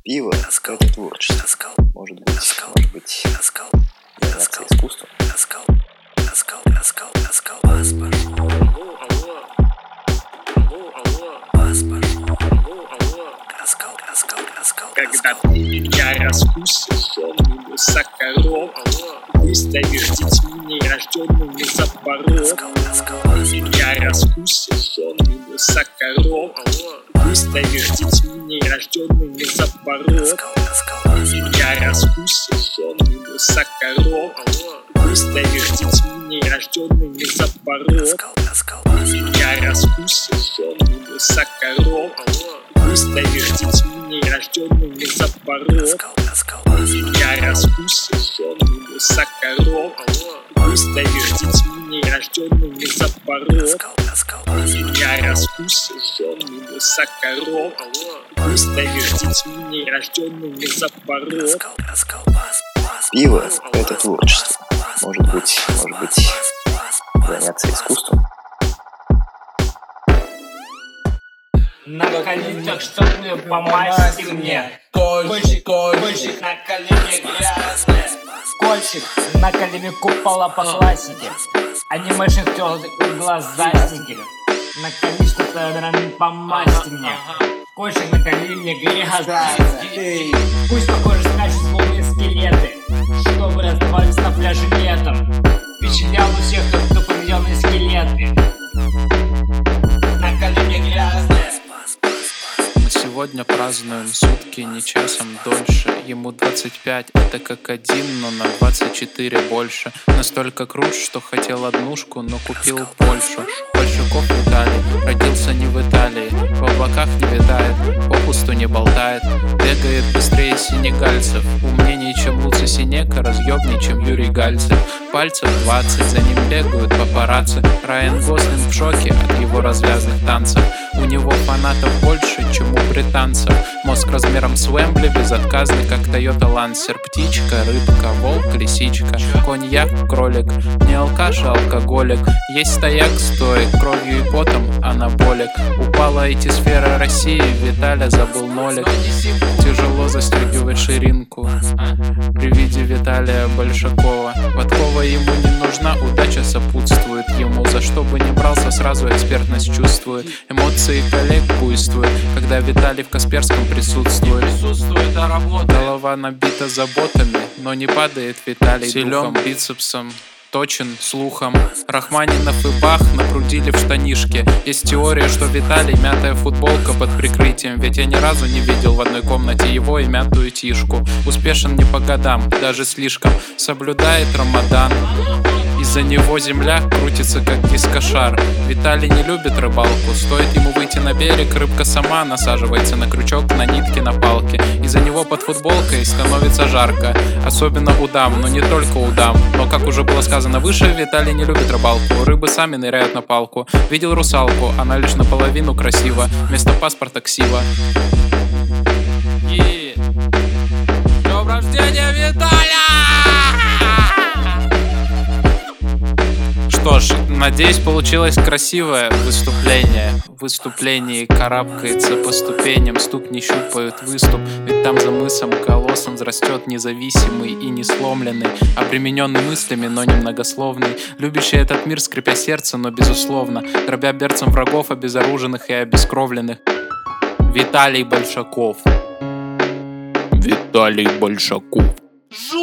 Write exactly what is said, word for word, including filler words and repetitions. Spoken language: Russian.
Пиво — это творчество. Может быть, может быть, заняться искусством. Когда ты меня раскусишь, он высокорог, выставишь детьми нерожденными за порог. Ты меня раскусишь, он высокорог, выставишь детьми нерожденными за порог. Ты меня раскусишь, он высокорог, выставишь детьми нерожденными за порог. Ты меня раскусишь, он высокорог, выставишь детьми нерожденными за порог. Ты меня раскусишь, он высокорог, выставишь детьми нерожденными за порог. Ты меня раскусишь, он высокорог, выставишь детьми нерожденными за порог. Пиво — это творчество. Может быть, может быть, заняться искусством. На коленях, чтоб мне помасти мне. Кольчик, кольчик, на коленях грязные. Кольчик, на коленях купола по классике. Анимешных тёлок и глазастики. На коленях что-то помасти мне. Кольчик, на коленях грязные. Пусть похоже скачут полные скелеты, чтобы раздавались на пляже летом. Впечатлял у всех, кто победил на скелеты. На коленях грязные. Сегодня празднуем сутки, не часом дольше. Ему двадцать пять, это как один, но на двадцать четыре больше. Настолько крут, что хотел однушку, но купил Польшу. Большаков Виталий родился не в Италии, в облаках не витает, попусту не болтает. Бегает быстрее сенегальцев, умнее, чем Луци Синека, разъебней, чем Юрий Гальцев. Пальцев двадцать, за ним бегают папарацци. Райан Гослинг в шоке от его развязных танцев. У него фанатов больше, чем у британцев. Мозг размером с Уэмбли, безотказный, как Toyota Lancer. Птичка, рыбка, волк, лисичка, коньяк, кролик. Не алкаш, а алкоголик. Есть стояк, стоек, кровью и потом анаболик. Упала эти сферы России, Виталя забыл нолик. Тяжело застегивать ширинку при виде Виталия Большакова. Подкова ему не нужна, удача сопутствует ему. За что бы ни брался, сразу экспертность чувствует. Эмоции коллег буйствуют, когда Виталий в Касперском присутствует. Присутствует, а работает. Голова набита заботами, но не падает Виталий силен бицепсом, точен слухом. Рахманинов и Бах напрудили в штанишке. Есть теория, что Виталий мятая футболка под прикрытием, ведь я ни разу не видел в одной комнате его и мятую тишку. Успешен не по годам, даже слишком, соблюдает Рамадан. Из-за него земля крутится как дискошар. Виталий не любит рыбалку, стоит ему выйти на берег, рыбка сама насаживается на крючок, на нитки, на палки. Из-за него под футболкой становится жарко, особенно у дам, но не только у дам. Но, как уже было сказано выше, Виталий не любит рыбалку, рыбы сами ныряют на палку. Видел русалку, она лишь наполовину красива, вместо паспорта ксива. И... С днем рождения, Виталя! Что ж, надеюсь, получилось красивое выступление. В выступлении карабкается по ступеням, стук не щупают выступ. Ведь там за мысом колоссом взрастет независимый и не сломленный, обремененный мыслями, но немногословный, любящий этот мир, скрипя сердце, но безусловно, дробя берцем врагов, обезоруженных и обескровленных. Виталий Большаков. Виталий Большаков.